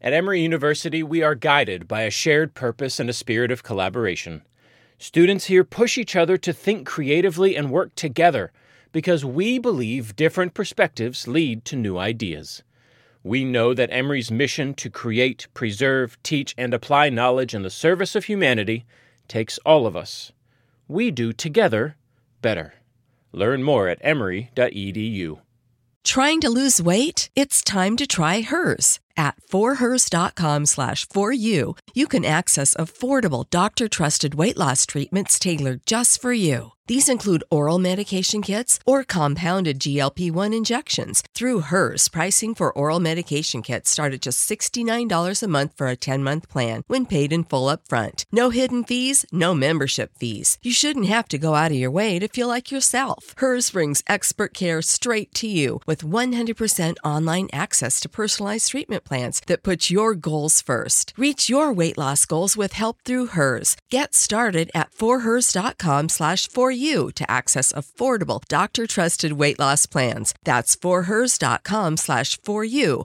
At Emory University, we are guided by a shared purpose and a spirit of collaboration. Students here push each other to think creatively and work together because we believe different perspectives lead to new ideas. We know that Emory's mission to create, preserve, teach, and apply knowledge in the service of humanity takes all of us. We do together better. Learn more at emory.edu. Trying to lose weight? It's time to try Hers. At forhers.com/4u, you can access affordable, doctor-trusted weight loss treatments tailored just for you. These include oral medication kits or compounded GLP-1 injections. Through Hers, pricing for oral medication kits start at just $69 a month for a 10-month plan when paid in full upfront. No hidden fees, no membership fees. You shouldn't have to go out of your way to feel like yourself. Hers brings expert care straight to you with 100% online access to personalized treatment plans that put your goals first. Reach your weight loss goals with help through Hers. Get started at forhers.com/4u to access affordable, doctor-trusted weight loss plans. That's forhers.com/4u,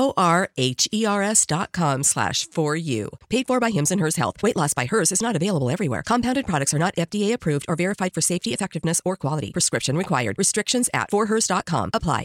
forhers.com/4u. Paid for by Hims and Hers Health. Weight loss by Hers is not available everywhere. Compounded products are not FDA approved or verified for safety, effectiveness, or quality. Prescription required. Restrictions at forhers.com apply.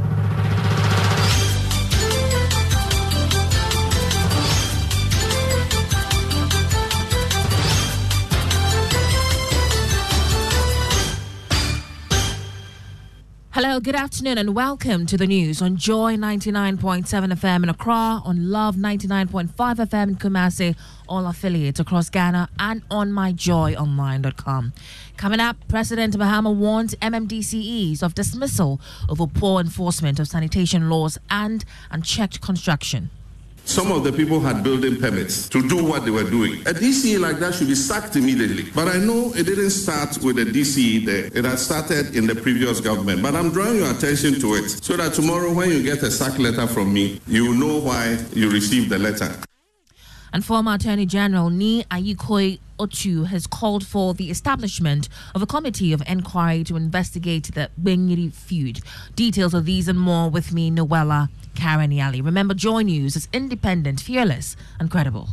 Hello, good afternoon and welcome to the news on Joy 99.7 FM in Accra, on Love 99.5 FM in Kumasi, all affiliates across Ghana, and on myjoyonline.com. Coming up, President Mahama warns MMDCEs of dismissal over poor enforcement of sanitation laws and unchecked construction. Some of the people had building permits to do what they were doing. A DCE like that should be sacked immediately. But I know it didn't start with the DCE there. It had started in the previous government. But I'm drawing your attention to it so that tomorrow when you get a sack letter from me, you will know why you received the letter. And former Attorney General Ni Ayikoi Otu has called for the establishment of a committee of inquiry to investigate the Bengiri feud. Details of these and more with me, Noella Karaniali. Remember, Joy News is independent, fearless, and credible.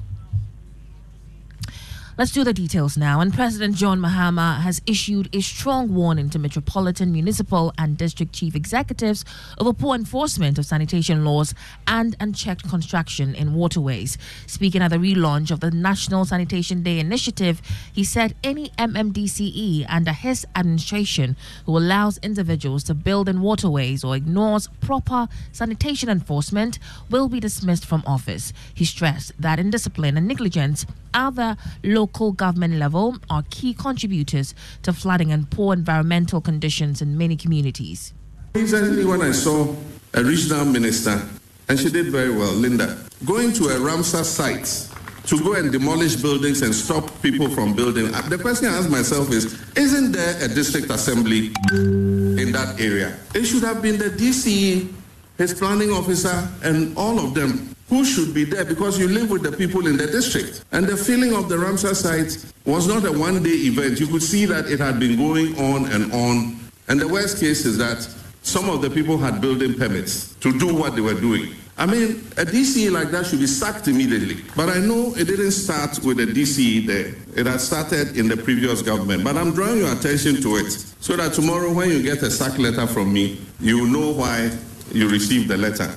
Let's do the details now. And President John Mahama has issued a strong warning to metropolitan, municipal, and district chief executives over poor enforcement of sanitation laws and unchecked construction in waterways. Speaking at the relaunch of the National Sanitation Day initiative, he said any MMDCE under his administration who allows individuals to build in waterways or ignores proper sanitation enforcement will be dismissed from office. He stressed that indiscipline and negligence at the local government level are key contributors to flooding and poor environmental conditions in many communities. Recently, when I saw a regional minister, and she did very well, Linda, going to a Ramsar site to go and demolish buildings and stop people from building, the question I ask myself is, isn't there a district assembly in that area? It should have been the DCE, his planning officer, and all of them who should be there, because you live with the people in the district. And the filling of the Ramsar site was not a one-day event. You could see that it had been going on and on. And the worst case is that some of the people had building permits to do what they were doing. I mean, a DCE like that should be sacked immediately. But I know it didn't start with a DCE there. It had started in the previous government. But I'm drawing your attention to it so that tomorrow when you get a sack letter from me, you will know why you received the letter.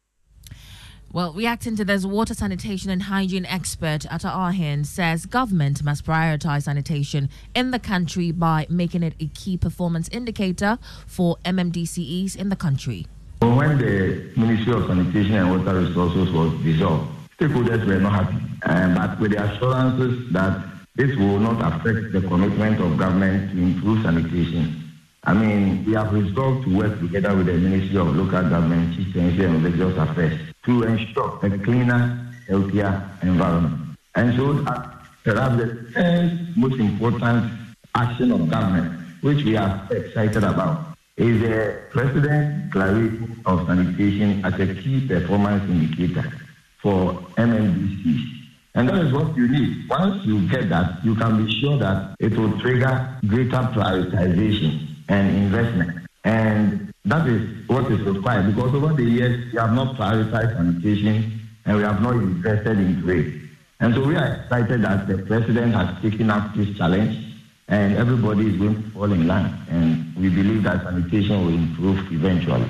Well, reacting to this, water sanitation and hygiene expert Atta Ahin says government must prioritize sanitation in the country by making it a key performance indicator for MMDCEs in the country. When the Ministry of Sanitation and Water Resources was dissolved, stakeholders were not happy, but with the assurances that this will not affect the commitment of government to improve sanitation. I mean, we have resolved to work together with the Ministry of Local Government, Chieftaincy and Religious Affairs to ensure a cleaner, healthier environment. And so perhaps the first most important action of government, which we are excited about, is the President's declaration of sanitation as a key performance indicator for MMDCs. And that is what you need. Once you get that, you can be sure that it will trigger greater prioritization and investment. And that is what is required, because over the years, we have not prioritized sanitation and we have not invested into it. And so we are excited that the president has taken up this challenge, and everybody is going to fall in line. And we believe that sanitation will improve eventually.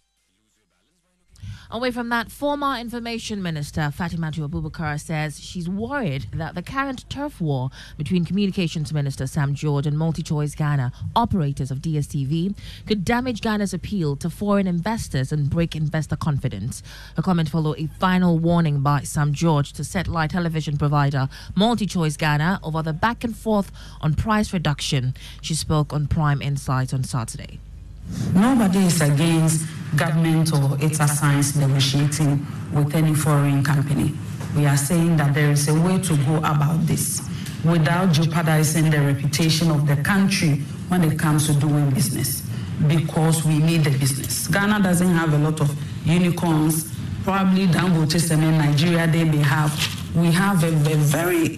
Away from that, former Information Minister Fatimatu Abubakar says she's worried that the current turf war between Communications Minister Sam George and MultiChoice Ghana, operators of DSTV, could damage Ghana's appeal to foreign investors and break investor confidence. Her comment followed a final warning by Sam George to satellite television provider MultiChoice Ghana over the back and forth on price reduction. She spoke on Prime Insights on Saturday. Nobody is against government or its assigns negotiating with any foreign company. We are saying that there is a way to go about this without jeopardizing the reputation of the country when it comes to doing business, because we need the business. Ghana doesn't have a lot of unicorns. Probably Dangote and in Nigeria they may have. We have a very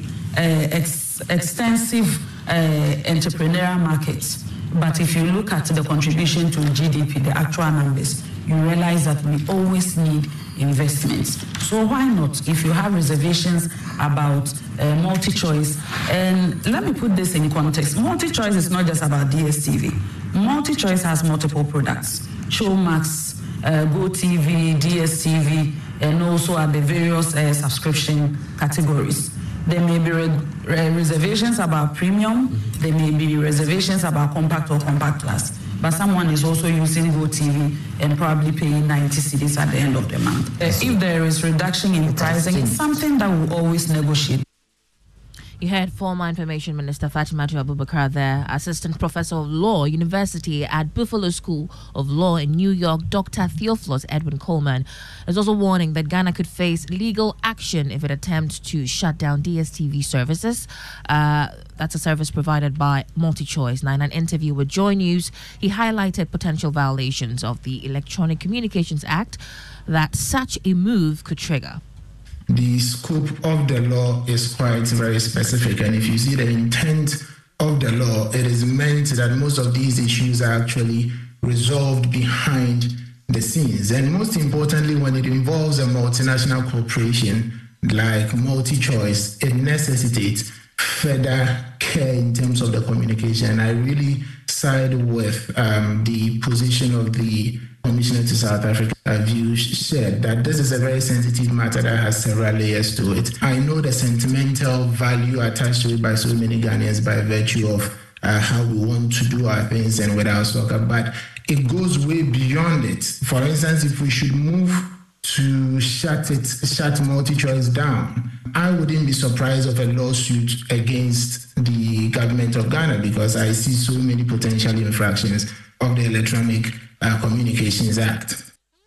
extensive entrepreneurial market. But if you look at the contribution to GDP, the actual numbers, you realize that we always need investments. So why not, if you have reservations about MultiChoice, and let me put this in context. MultiChoice is not just about DSTV. MultiChoice has multiple products. Showmax, GoTV, DSTV, and also at the various subscription categories. There may be reservations about premium. There may be reservations about compact or compact plus. But someone is also using GoTV and probably paying 90 cedis at the end of the month. If there is reduction in pricing, it's something that we always negotiate. You heard former Information Minister Fatimatu Abubakar there. Assistant Professor of Law, University at Buffalo School of Law in New York, Dr. Theophilus Edwin Coleman, is also warning that Ghana could face legal action if it attempts to shut down DSTV services. That's a service provided by MultiChoice. Now, in an interview with Joy News, he highlighted potential violations of the Electronic Communications Act that such a move could trigger. The scope of the law is quite very specific, and if you see the intent of the law, it is meant that most of these issues are actually resolved behind the scenes. And most importantly, when it involves a multinational corporation like MultiChoice, it necessitates further care in terms of the communication. I really side with the position of the Commissioner to South Africa view shared that this is a very sensitive matter that has several layers to it. I know the sentimental value attached to it by so many Ghanaians by virtue of how we want to do our things and with our soccer, but it goes way beyond it. For instance, if we should move to shut MultiChoice down, I wouldn't be surprised of a lawsuit against the government of Ghana, because I see so many potential infractions of the Electronic Communications Act.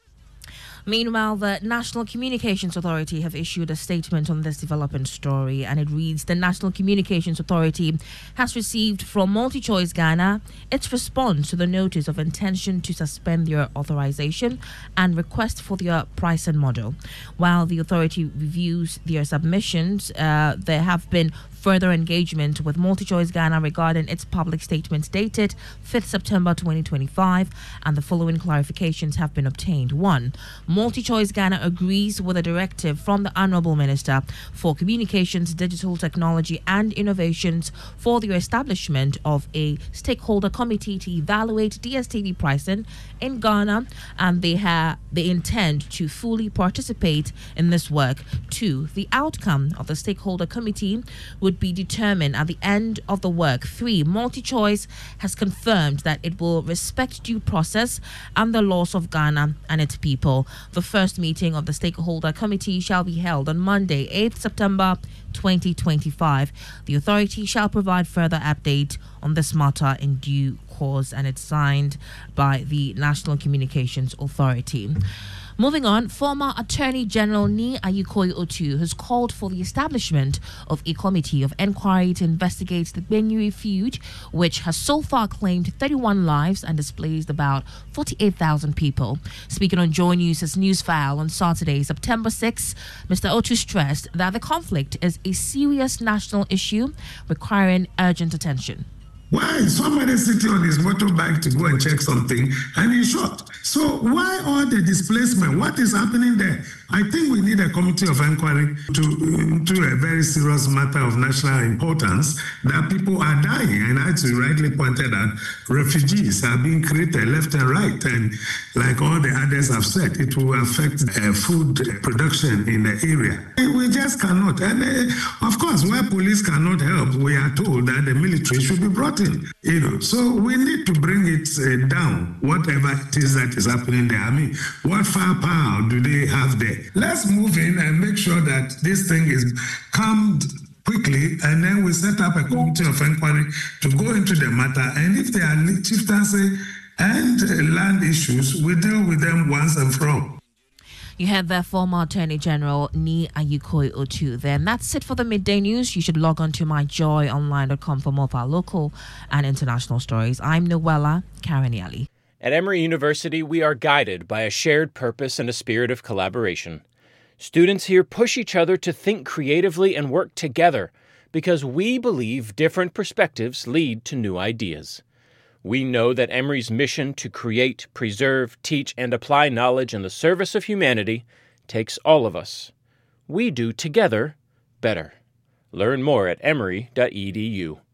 Meanwhile, the National Communications Authority have issued a statement on this development story, and it reads: the National Communications Authority has received from MultiChoice Ghana its response to the notice of intention to suspend their authorization and request for their pricing model. While the authority reviews their submissions, there have been further engagement with MultiChoice Ghana regarding its public statement dated 5th September 2025, and the following clarifications have been obtained. 1. MultiChoice Ghana agrees with a directive from the Honourable Minister for Communications, Digital Technology and Innovations for the establishment of a stakeholder committee to evaluate DSTV pricing in Ghana, and they intend to fully participate in this work. 2. The outcome of the stakeholder committee would be determined at the end of the work. 3. MultiChoice has confirmed that it will respect due process and the laws of Ghana and its people. The first meeting of the stakeholder committee shall be held on Monday, 8th September 2025. The authority shall provide further update on this matter in due course, and it's signed by the National Communications Authority. Moving on, former Attorney General Nii Ayikoi-Otu has called for the establishment of a committee of inquiry to investigate the Benyuri feud, which has so far claimed 31 lives and displaced about 48,000 people. Speaking on Joy News' News File on Saturday, September 6, Mr. Otu stressed that the conflict is a serious national issue requiring urgent attention. Why is somebody sitting on his motorbike to go and check something and he's shot? So why all the displacement? What is happening there? I think we need a committee of inquiry into a very serious matter of national importance, that people are dying. And as you rightly pointed out, refugees are being created left and right. And like all the others have said, it will affect food production in the area. We just cannot. And of course, where police cannot help, we are told that the military should be brought in. So we need to bring it down, whatever it is that is happening there. I mean, what firepower do they have there? Let's move in and make sure that this thing is calmed quickly, and then we set up a committee of inquiry to go into the matter. And if there are chieftaincy and land issues, we deal with them once and for all. You heard the former Attorney General Nii Ayukoi Otu there. And that's it for the midday news. You should log on to myjoyonline.com for more of our local and international stories. I'm Noella Karaniali. At Emory University, we are guided by a shared purpose and a spirit of collaboration. Students here push each other to think creatively and work together because we believe different perspectives lead to new ideas. We know that Emory's mission to create, preserve, teach, and apply knowledge in the service of humanity takes all of us. We do together better. Learn more at emory.edu.